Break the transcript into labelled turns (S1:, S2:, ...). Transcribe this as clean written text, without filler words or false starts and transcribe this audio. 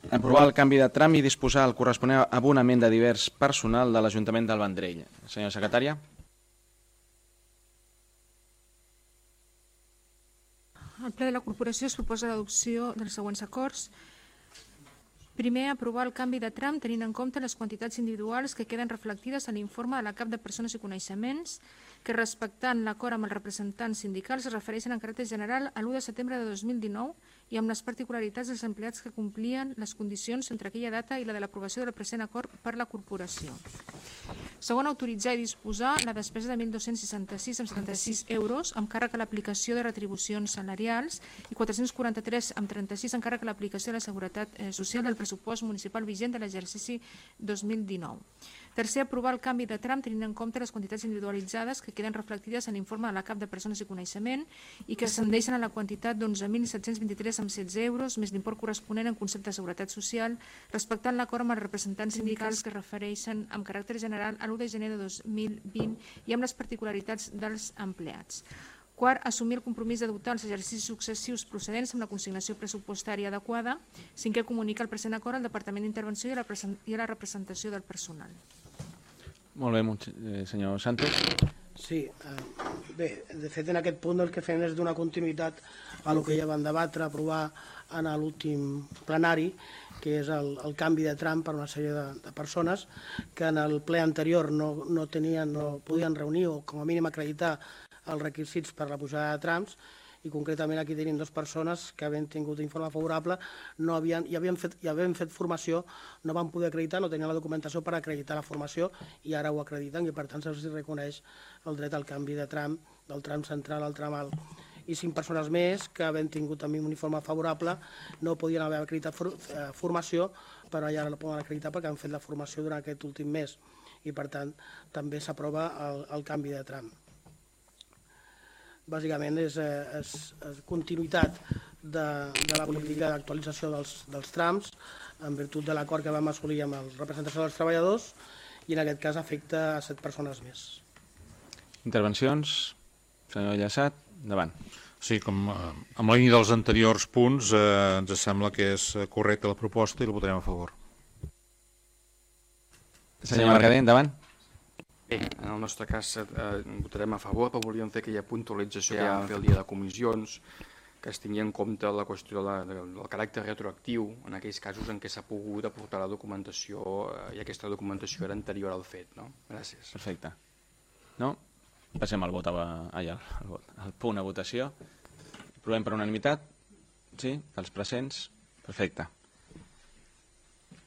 S1: Aprovar el canvi de tram i disposar el corresponent abonament de divers personal de l'Ajuntament del Vendrell. Senyora secretària.
S2: Al ple de la corporació es proposa l'adopció dels següents acords. Primer, aprovar el canvi de tram tenint en compte les quantitats individuals que queden reflectides en l'informe de la Cap de Persones i Coneixements, que respectant l'acord amb els representants sindicals es refereixen en caràcter general a l'1 de setembre de 2019 i amb les particularitats dels empleats que complien les condicions entre aquella data i la de l'aprovació del present acord per la corporació. Segon, autoritzar i disposar la despesa de 1.266,76 euros amb càrrec a l'aplicació de retribucions salarials i 443,36 amb càrrec a l'aplicació de la Seguretat Social del pressupost municipal vigent de l'exercici 2019. Tercer, aprovar el canvi de tram tenint en compte les quantitats individualitzades que queden reflectides en l'informe de la Cap de Persones i Coneixement i que ascendeixen a la quantitat d'11.723,16 euros més l'import corresponent en concepte de seguretat social respectant l'acord amb els representants sindicals que es refereixen amb caràcter general a l'1 de gener de 2020 i amb les particularitats dels empleats. Quart, assumir el compromís de dotar els exercicis successius procedents amb la consignació pressupostària adequada. Cinquè, comunica el present acord al Departament d'Intervenció i a la representació del personal.
S1: Molt bé, senyor Santos.
S3: Sí, bé, de fet en aquest punt el que fem és donar continuïtat a el que ja vam debatre, aprovar en l'últim plenari, que és el canvi de tram per una sèrie de persones que en el ple anterior no podien reunir o com a mínim acreditar els requisits per la pujada de trams i concretament aquí tenim dues persones que havent tingut informe favorable ja havien fet formació, no van poder acreditar, no tenien la documentació per acreditar la formació i ara ho acrediten i per tant se'ls reconeix el dret al canvi de tram, del tram central al tram alt. I 5 persones més que havent tingut també un informe favorable no podien haver acreditat formació, però ja la poden acreditar perquè han fet la formació durant aquest últim mes i per tant també s'aprova el canvi de tram. Bàsicament és continuïtat de la política d'actualització dels trams en virtut de l'acord que vam assolir amb els representants dels treballadors i en aquest cas afecta a 7 persones més.
S1: Intervencions? Senyor Llaçat, endavant.
S4: Sí, com amb la línia dels anteriors punts ens sembla que és correcta la proposta i la votarem a favor.
S1: Senyor Mercader, endavant.
S5: Bé, en el nostre cas votarem a favor, però volíem fer aquella puntualització que ja vam fer el dia de comissions, que es tingui en compte la qüestió del caràcter retroactiu en aquells casos en què s'ha pogut aportar la documentació i aquesta documentació era anterior al fet. Gràcies.
S1: Perfecte. No? Passem al vot, al punt a votació. Aprovem per unanimitat? Sí? Els presents? Perfecte.